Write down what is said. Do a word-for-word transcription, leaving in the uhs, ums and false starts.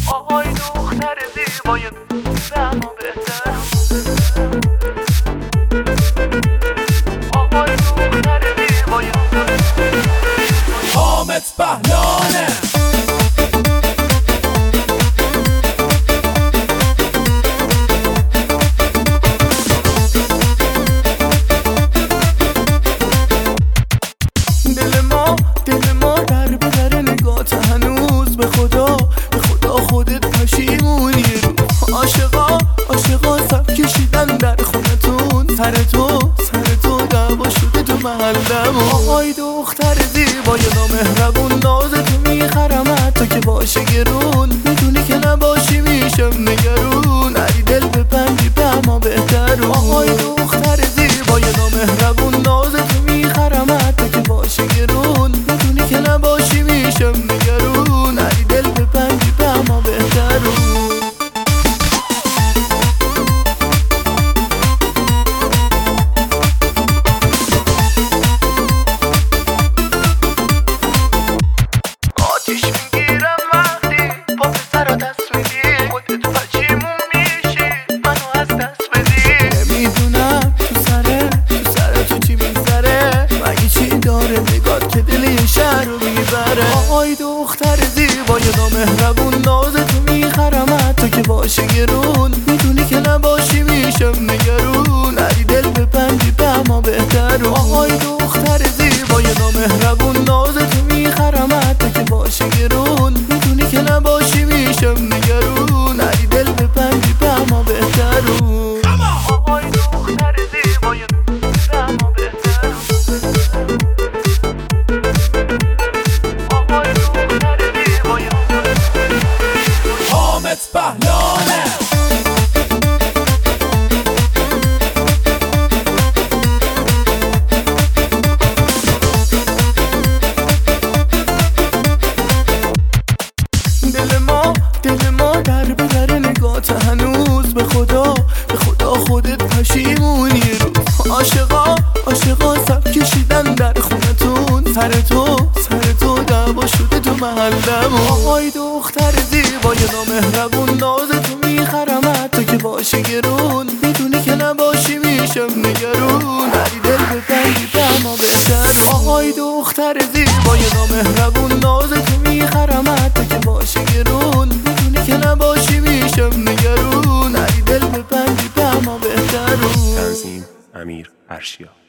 آهای دختر زیبای اما بهتر آهای دختر زیبای حامد پهلانه دل ما دل ما در به در نگات هنوز به خدا به خدا خودت پشیمونی رو عاشقا عاشقا سب کشیدن در خونتون سر تو سر تو دعوا شده تو محلمون آهای دختر زیبای نامهربون ناز تو میخرم حتی که باشه گرون میدونی که نباشی میشم نگرون علی دل ببندی به اما بهتر آهای دختر زیبای نامهربون ناز تو میخرم حتی که باشه گرون میدونی که نباشی میشم نگرون علی دل ببندی به اما بهترون آتیش میگیرم وقتی با پسر دست میدی خودت پشیمون میشی منو از دست بدی نمیدونم تو سره تو سره تو چی میگذره مگه چی داره نگات که دل یه شهر رو میبره آهای دختر زیبای نامهربون ناز تو میخرم حتی که باشه گرون میدونی که نباشی میشم نگرون علی دل ببندی به اما بهتر آهای دختر زیبای نامهربون ناز تو میخرم حتی که باشه گرون میدونی که نباشی میشم نگرون علی دل ببندی به اما بهترون آهای دختر زیبای اما بهتر آهای دختر زیبای حامد پهلانه دل ما دل ما در به در نگات هنوز به خدا به خدا خودت پشیمونی رو عاشقا عاشقا سب کشیدن در خونتون سر تو سر تو دعوا شده تو محلمون آهای دختر زیبای نامهربون ناز تو میخرم حتی که باشه گرون میدونی که نباشی میشم نگرون علی دل ببندی به اما بهتر آهای دختر زیبای نامهربون ناز تو میخرم حتی که باشه گرون میدونی که نباشی میشم نگرون علی دل ببندی به اما بهترون تنظیم امیر ارشیا.